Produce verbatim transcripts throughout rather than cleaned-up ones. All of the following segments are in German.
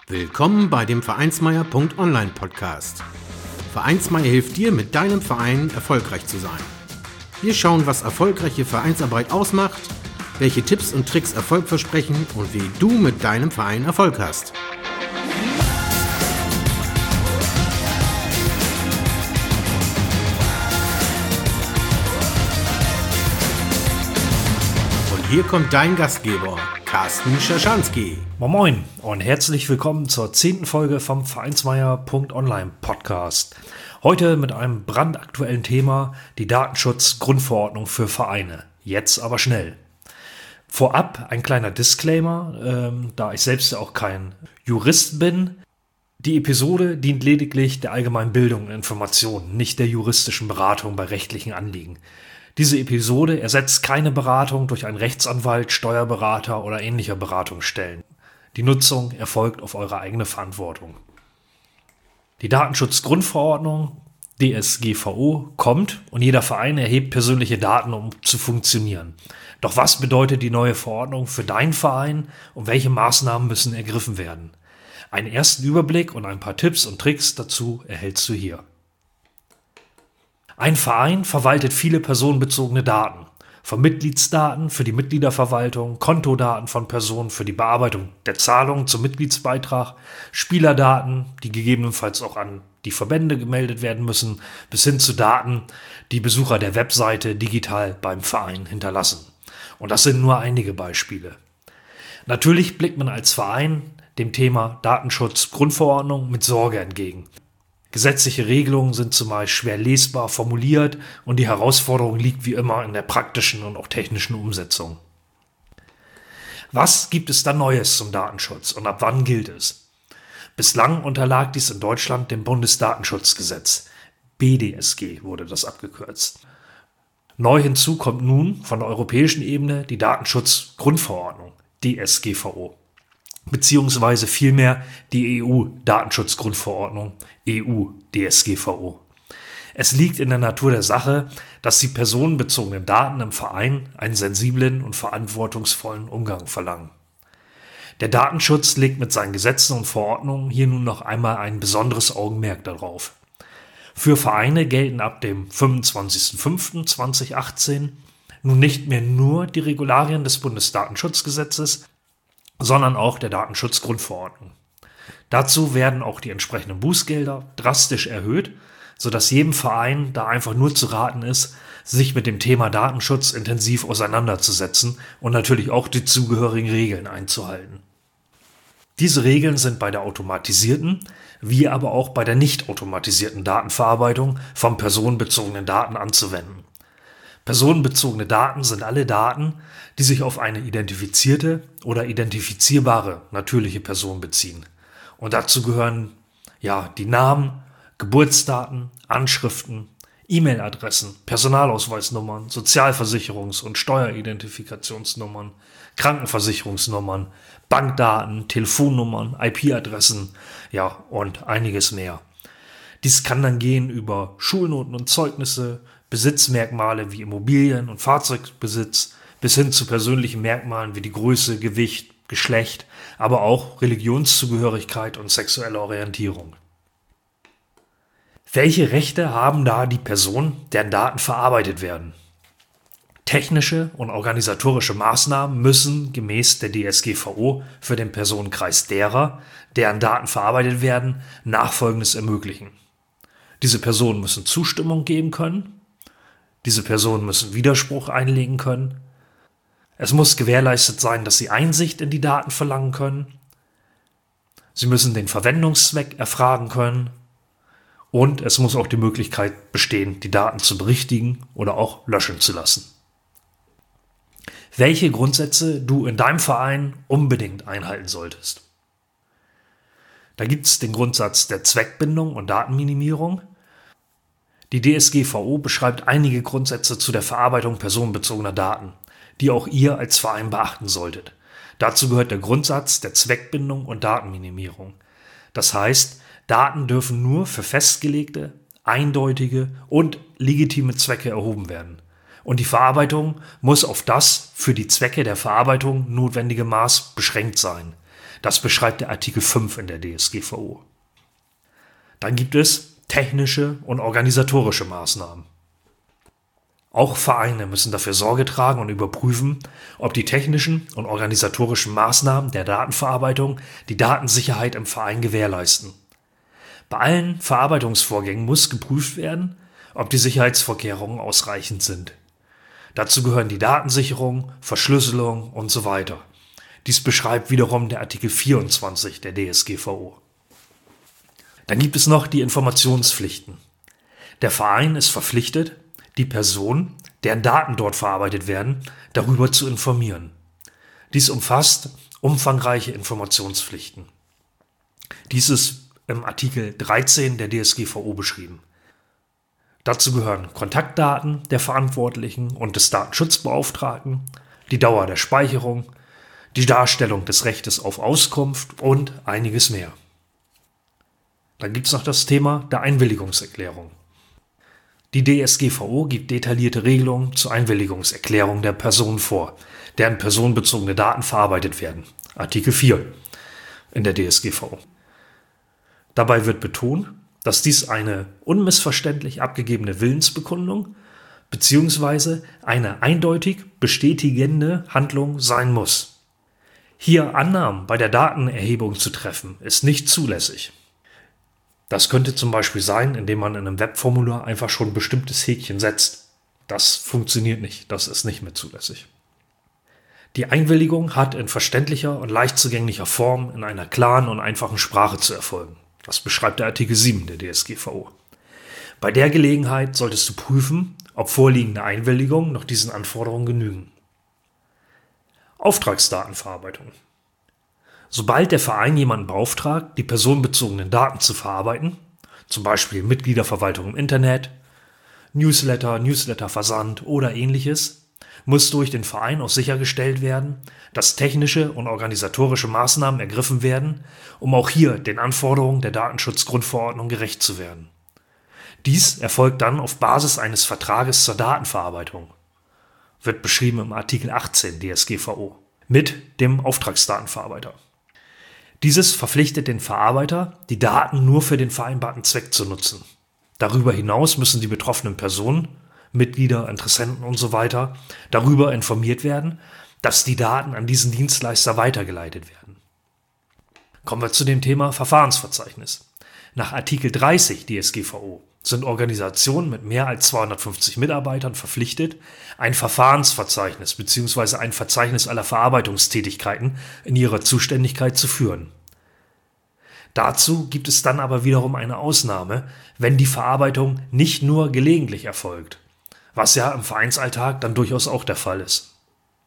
Willkommen bei dem Vereinsmeier Punkt online Podcast. Vereinsmeier hilft dir, mit deinem Verein erfolgreich zu sein. Wir schauen, was erfolgreiche Vereinsarbeit ausmacht, welche Tipps und Tricks Erfolg versprechen und wie du mit deinem Verein Erfolg hast. Und hier kommt dein Gastgeber, Carsten Schaschanski. Moin Moin und herzlich willkommen zur zehnten Folge vom Vereinsmeier Punkt online Podcast. Heute mit einem brandaktuellen Thema, die Datenschutz-Grundverordnung für Vereine. Jetzt aber schnell. Vorab ein kleiner Disclaimer, ähm, da ich selbst auch kein Jurist bin. Die Episode dient lediglich der allgemeinen Bildung und Information, nicht der juristischen Beratung bei rechtlichen Anliegen. Diese Episode ersetzt keine Beratung durch einen Rechtsanwalt, Steuerberater oder ähnlicher Beratungsstellen. Die Nutzung erfolgt auf eure eigene Verantwortung. Die Datenschutzgrundverordnung, D S G V O, kommt und jeder Verein erhebt persönliche Daten, um zu funktionieren. Doch was bedeutet die neue Verordnung für deinen Verein und welche Maßnahmen müssen ergriffen werden? Einen ersten Überblick und ein paar Tipps und Tricks dazu erhältst du hier. Ein Verein verwaltet viele personenbezogene Daten. Von Mitgliedsdaten für die Mitgliederverwaltung, Kontodaten von Personen für die Bearbeitung der Zahlungen zum Mitgliedsbeitrag, Spielerdaten, die gegebenenfalls auch an die Verbände gemeldet werden müssen, bis hin zu Daten, die Besucher der Webseite digital beim Verein hinterlassen. Und das sind nur einige Beispiele. Natürlich blickt man als Verein dem Thema Datenschutz-Grundverordnung mit Sorge entgegen. Gesetzliche Regelungen sind zumeist schwer lesbar formuliert und die Herausforderung liegt wie immer in der praktischen und auch technischen Umsetzung. Was gibt es da Neues zum Datenschutz und ab wann gilt es? Bislang unterlag dies in Deutschland dem Bundesdatenschutzgesetz. B D S G wurde das abgekürzt. Neu hinzu kommt nun von der europäischen Ebene die Datenschutzgrundverordnung, D S G V O. Beziehungsweise vielmehr die E U-Datenschutzgrundverordnung, E U-D S G V O. Es liegt in der Natur der Sache, dass die personenbezogenen Daten im Verein einen sensiblen und verantwortungsvollen Umgang verlangen. Der Datenschutz legt mit seinen Gesetzen und Verordnungen hier nun noch einmal ein besonderes Augenmerk darauf. Für Vereine gelten ab dem fünfundzwanzigsten fünften zweitausendachtzehn nun nicht mehr nur die Regularien des Bundesdatenschutzgesetzes, sondern auch der Datenschutzgrundverordnung. Dazu werden auch die entsprechenden Bußgelder drastisch erhöht, sodass jedem Verein da einfach nur zu raten ist, sich mit dem Thema Datenschutz intensiv auseinanderzusetzen und natürlich auch die zugehörigen Regeln einzuhalten. Diese Regeln sind bei der automatisierten, wie aber auch bei der nicht automatisierten Datenverarbeitung von personenbezogenen Daten anzuwenden. Personenbezogene Daten sind alle Daten, die sich auf eine identifizierte oder identifizierbare natürliche Person beziehen. Und dazu gehören ja die Namen, Geburtsdaten, Anschriften, E-Mail-Adressen, Personalausweisnummern, Sozialversicherungs- und Steueridentifikationsnummern, Krankenversicherungsnummern, Bankdaten, Telefonnummern, I P-Adressen, ja und einiges mehr. Dies kann dann gehen über Schulnoten und Zeugnisse, Besitzmerkmale wie Immobilien und Fahrzeugbesitz bis hin zu persönlichen Merkmalen wie die Größe, Gewicht, Geschlecht, aber auch Religionszugehörigkeit und sexuelle Orientierung. Welche Rechte haben da die Personen, deren Daten verarbeitet werden? Technische und organisatorische Maßnahmen müssen gemäß der D S G V O für den Personenkreis derer, deren Daten verarbeitet werden, Nachfolgendes ermöglichen. Diese Personen müssen Zustimmung geben können. Diese Personen müssen Widerspruch einlegen können. Es muss gewährleistet sein, dass sie Einsicht in die Daten verlangen können. Sie müssen den Verwendungszweck erfragen können. Und es muss auch die Möglichkeit bestehen, die Daten zu berichtigen oder auch löschen zu lassen. Welche Grundsätze du in deinem Verein unbedingt einhalten solltest? Da gibt es den Grundsatz der Zweckbindung und Datenminimierung. Die D S G V O beschreibt einige Grundsätze zu der Verarbeitung personenbezogener Daten, die auch ihr als Verein beachten solltet. Dazu gehört der Grundsatz der Zweckbindung und Datenminimierung. Das heißt, Daten dürfen nur für festgelegte, eindeutige und legitime Zwecke erhoben werden. Und die Verarbeitung muss auf das für die Zwecke der Verarbeitung notwendige Maß beschränkt sein. Das beschreibt der Artikel fünf in der D S G V O. Dann gibt es technische und organisatorische Maßnahmen. Auch Vereine müssen dafür Sorge tragen und überprüfen, ob die technischen und organisatorischen Maßnahmen der Datenverarbeitung die Datensicherheit im Verein gewährleisten. Bei allen Verarbeitungsvorgängen muss geprüft werden, ob die Sicherheitsvorkehrungen ausreichend sind. Dazu gehören die Datensicherung, Verschlüsselung und so weiter. Dies beschreibt wiederum der Artikel vierundzwanzig der D S G V O. Dann gibt es noch die Informationspflichten. Der Verein ist verpflichtet, die Person, deren Daten dort verarbeitet werden, darüber zu informieren. Dies umfasst umfangreiche Informationspflichten. Dies ist im Artikel dreizehn der D S G V O beschrieben. Dazu gehören Kontaktdaten der Verantwortlichen und des Datenschutzbeauftragten, die Dauer der Speicherung, die Darstellung des Rechtes auf Auskunft und einiges mehr. Dann gibt es noch das Thema der Einwilligungserklärung. Die D S G V O gibt detaillierte Regelungen zur Einwilligungserklärung der Person vor, deren personenbezogene Daten verarbeitet werden. Artikel vier in der D S G V O. Dabei wird betont, dass dies eine unmissverständlich abgegebene Willensbekundung bzw. eine eindeutig bestätigende Handlung sein muss. Hier Annahmen bei der Datenerhebung zu treffen, ist nicht zulässig. Das könnte zum Beispiel sein, indem man in einem Webformular einfach schon ein bestimmtes Häkchen setzt. Das funktioniert nicht, das ist nicht mehr zulässig. Die Einwilligung hat in verständlicher und leicht zugänglicher Form in einer klaren und einfachen Sprache zu erfolgen. Das beschreibt der Artikel sieben der D S G V O. Bei der Gelegenheit solltest du prüfen, ob vorliegende Einwilligungen noch diesen Anforderungen genügen. Auftragsdatenverarbeitung. Sobald der Verein jemanden beauftragt, die personenbezogenen Daten zu verarbeiten, zum Beispiel Mitgliederverwaltung im Internet, Newsletter, Newsletterversand oder ähnliches, muss durch den Verein auch sichergestellt werden, dass technische und organisatorische Maßnahmen ergriffen werden, um auch hier den Anforderungen der Datenschutzgrundverordnung gerecht zu werden. Dies erfolgt dann auf Basis eines Vertrages zur Datenverarbeitung, wird beschrieben im Artikel achtzehn D S G V O, mit dem Auftragsdatenverarbeiter. Dieses verpflichtet den Verarbeiter, die Daten nur für den vereinbarten Zweck zu nutzen. Darüber hinaus müssen die betroffenen Personen, Mitglieder, Interessenten usw. darüber informiert werden, dass die Daten an diesen Dienstleister weitergeleitet werden. Kommen wir zu dem Thema Verfahrensverzeichnis. Nach Artikel dreißig D S G V O sind Organisationen mit mehr als zweihundertfünfzig Mitarbeitern verpflichtet, ein Verfahrensverzeichnis bzw. ein Verzeichnis aller Verarbeitungstätigkeiten in ihrer Zuständigkeit zu führen. Dazu gibt es dann aber wiederum eine Ausnahme, wenn die Verarbeitung nicht nur gelegentlich erfolgt, was ja im Vereinsalltag dann durchaus auch der Fall ist.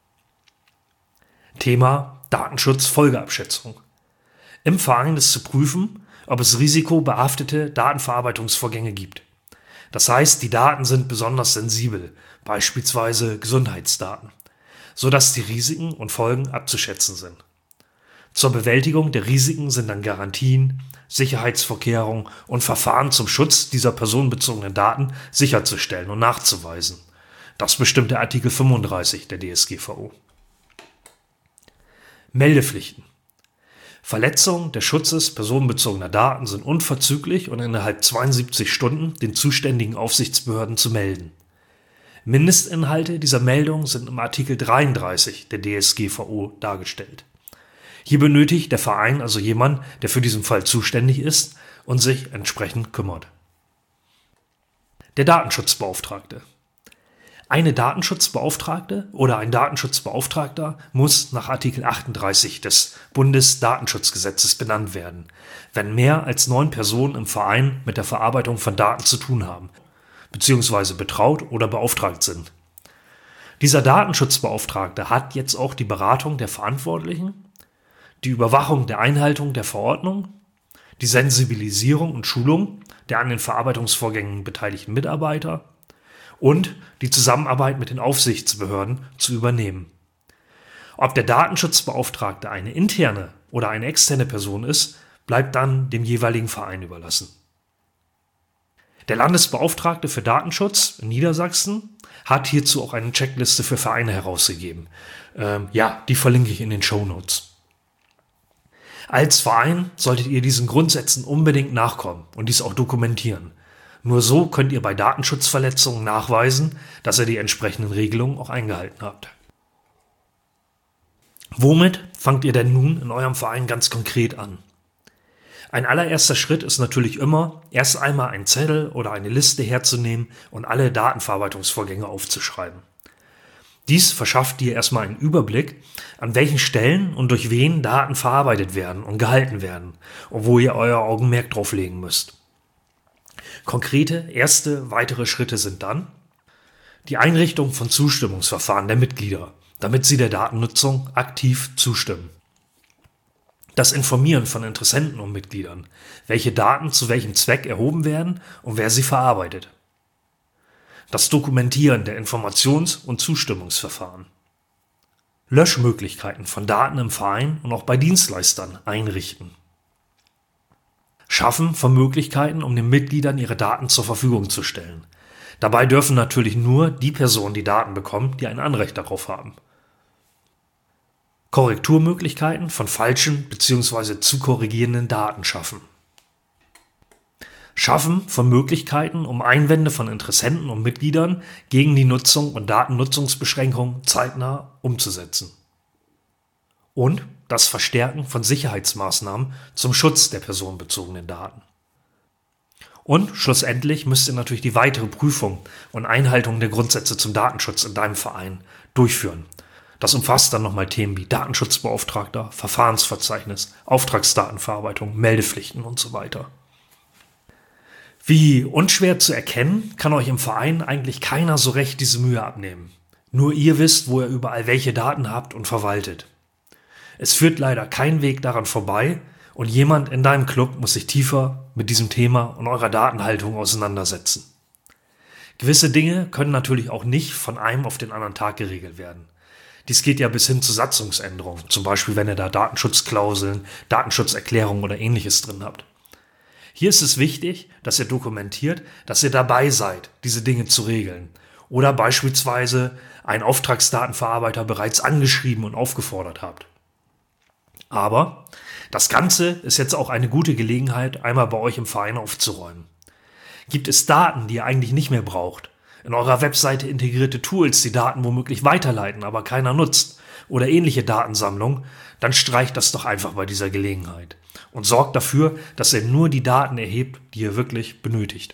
Thema Datenschutzfolgeabschätzung. Im Verein ist zu prüfen, ob es risikobehaftete Datenverarbeitungsvorgänge gibt. Das heißt, die Daten sind besonders sensibel, beispielsweise Gesundheitsdaten, sodass die Risiken und Folgen abzuschätzen sind. Zur Bewältigung der Risiken sind dann Garantien, Sicherheitsvorkehrungen und Verfahren zum Schutz dieser personenbezogenen Daten sicherzustellen und nachzuweisen. Das bestimmt der Artikel fünfunddreißig der D S G V O. Meldepflichten. Verletzungen des Schutzes personenbezogener Daten sind unverzüglich und innerhalb zweiundsiebzig Stunden den zuständigen Aufsichtsbehörden zu melden. Mindestinhalte dieser Meldung sind im Artikel dreiunddreißig der D S G V O dargestellt. Hier benötigt der Verein also jemanden, der für diesen Fall zuständig ist und sich entsprechend kümmert. Der Datenschutzbeauftragte. Eine Datenschutzbeauftragte oder ein Datenschutzbeauftragter muss nach Artikel achtunddreißig des Bundesdatenschutzgesetzes benannt werden, wenn mehr als neun Personen im Verein mit der Verarbeitung von Daten zu tun haben, beziehungsweise betraut oder beauftragt sind. Dieser Datenschutzbeauftragte hat jetzt auch die Beratung der Verantwortlichen, die Überwachung der Einhaltung der Verordnung, die Sensibilisierung und Schulung der an den Verarbeitungsvorgängen beteiligten Mitarbeiter und die Zusammenarbeit mit den Aufsichtsbehörden zu übernehmen. Ob der Datenschutzbeauftragte eine interne oder eine externe Person ist, bleibt dann dem jeweiligen Verein überlassen. Der Landesbeauftragte für Datenschutz in Niedersachsen hat hierzu auch eine Checkliste für Vereine herausgegeben. Ähm, ja, die verlinke ich in den Shownotes. Als Verein solltet ihr diesen Grundsätzen unbedingt nachkommen und dies auch dokumentieren. Nur so könnt ihr bei Datenschutzverletzungen nachweisen, dass ihr die entsprechenden Regelungen auch eingehalten habt. Womit fangt ihr denn nun in eurem Verein ganz konkret an? Ein allererster Schritt ist natürlich immer, erst einmal einen Zettel oder eine Liste herzunehmen und alle Datenverarbeitungsvorgänge aufzuschreiben. Dies verschafft dir erstmal einen Überblick, an welchen Stellen und durch wen Daten verarbeitet werden und gehalten werden und wo ihr euer Augenmerk drauf legen müsst. Konkrete erste weitere Schritte sind dann die Einrichtung von Zustimmungsverfahren der Mitglieder, damit sie der Datennutzung aktiv zustimmen. Das Informieren von Interessenten und Mitgliedern, welche Daten zu welchem Zweck erhoben werden und wer sie verarbeitet. Das Dokumentieren der Informations- und Zustimmungsverfahren. Löschmöglichkeiten von Daten im Verein und auch bei Dienstleistern einrichten. Schaffen von Möglichkeiten, um den Mitgliedern ihre Daten zur Verfügung zu stellen. Dabei dürfen natürlich nur die Personen die Daten bekommen, die ein Anrecht darauf haben. Korrekturmöglichkeiten von falschen bzw. zu korrigierenden Daten schaffen. Schaffen von Möglichkeiten, um Einwände von Interessenten und Mitgliedern gegen die Nutzung und Datennutzungsbeschränkungen zeitnah umzusetzen. Und das Verstärken von Sicherheitsmaßnahmen zum Schutz der personenbezogenen Daten. Und schlussendlich müsst ihr natürlich die weitere Prüfung und Einhaltung der Grundsätze zum Datenschutz in deinem Verein durchführen. Das umfasst dann nochmal Themen wie Datenschutzbeauftragter, Verfahrensverzeichnis, Auftragsdatenverarbeitung, Meldepflichten und so weiter. Wie unschwer zu erkennen, kann euch im Verein eigentlich keiner so recht diese Mühe abnehmen. Nur ihr wisst, wo ihr überall welche Daten habt und verwaltet. Es führt leider kein Weg daran vorbei und jemand in deinem Club muss sich tiefer mit diesem Thema und eurer Datenhaltung auseinandersetzen. Gewisse Dinge können natürlich auch nicht von einem auf den anderen Tag geregelt werden. Dies geht ja bis hin zu Satzungsänderungen, zum Beispiel wenn ihr da Datenschutzklauseln, Datenschutzerklärungen oder ähnliches drin habt. Hier ist es wichtig, dass ihr dokumentiert, dass ihr dabei seid, diese Dinge zu regeln oder beispielsweise einen Auftragsdatenverarbeiter bereits angeschrieben und aufgefordert habt. Aber das Ganze ist jetzt auch eine gute Gelegenheit, einmal bei euch im Verein aufzuräumen. Gibt es Daten, die ihr eigentlich nicht mehr braucht? In eurer Webseite integrierte Tools, die Daten womöglich weiterleiten, aber keiner nutzt, oder ähnliche Datensammlungen, dann streicht das doch einfach bei dieser Gelegenheit und sorgt dafür, dass ihr nur die Daten erhebt, die ihr wirklich benötigt.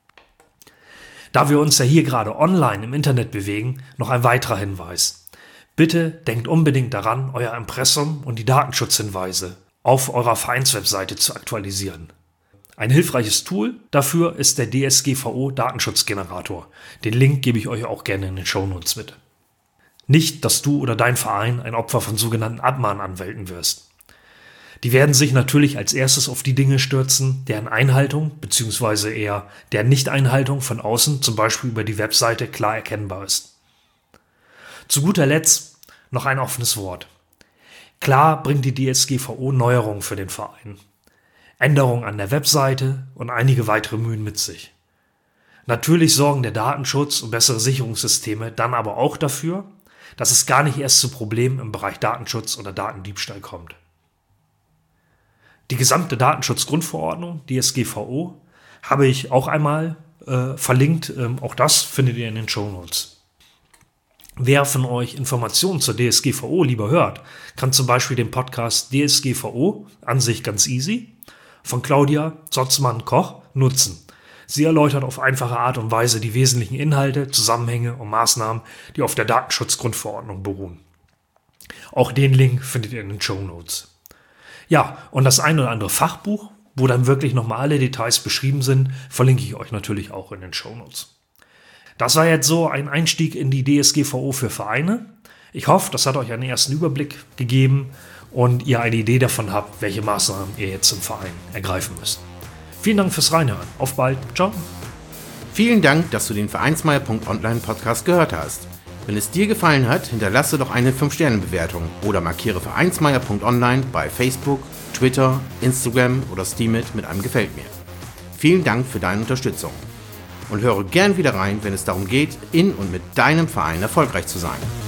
Da wir uns ja hier gerade online im Internet bewegen, noch ein weiterer Hinweis. Bitte denkt unbedingt daran, euer Impressum und die Datenschutzhinweise auf eurer Vereinswebseite zu aktualisieren. Ein hilfreiches Tool dafür ist der D S G V O Datenschutzgenerator. Den Link gebe ich euch auch gerne in den Shownotes mit. Nicht, dass du oder dein Verein ein Opfer von sogenannten Abmahnanwälten wirst. Die werden sich natürlich als erstes auf die Dinge stürzen, deren Einhaltung bzw. eher deren Nichteinhaltung von außen, zum Beispiel über die Webseite, klar erkennbar ist. Zu guter Letzt noch ein offenes Wort. Klar bringt die D S G V O Neuerungen für den Verein. Änderungen an der Webseite und einige weitere Mühen mit sich. Natürlich sorgen der Datenschutz und bessere Sicherungssysteme dann aber auch dafür, dass es gar nicht erst zu Problemen im Bereich Datenschutz oder Datendiebstahl kommt. Die gesamte Datenschutzgrundverordnung, D S G V O, habe ich auch einmal äh, verlinkt. Ähm, auch das findet ihr in den Shownotes. Wer von euch Informationen zur D S G V O lieber hört, kann zum Beispiel den Podcast D S G V O, an sich ganz easy, von Claudia Zotzmann-Koch nutzen. Sie erläutert auf einfache Art und Weise die wesentlichen Inhalte, Zusammenhänge und Maßnahmen, die auf der Datenschutzgrundverordnung beruhen. Auch den Link findet ihr in den Shownotes. Ja, und das ein oder andere Fachbuch, wo dann wirklich nochmal alle Details beschrieben sind, verlinke ich euch natürlich auch in den Shownotes. Das war jetzt so ein Einstieg in die D S G V O für Vereine. Ich hoffe, das hat euch einen ersten Überblick gegeben und ihr eine Idee davon habt, welche Maßnahmen ihr jetzt im Verein ergreifen müsst. Vielen Dank fürs Reinhören. Auf bald. Ciao. Vielen Dank, dass du den Vereinsmeier Punkt online Podcast gehört hast. Wenn es dir gefallen hat, hinterlasse doch eine fünf Sterne Bewertung oder markiere Vereinsmeier Punkt online bei Facebook, Twitter, Instagram oder Steemit mit einem Gefällt mir. Vielen Dank für deine Unterstützung. Und höre gern wieder rein, wenn es darum geht, in und mit deinem Verein erfolgreich zu sein.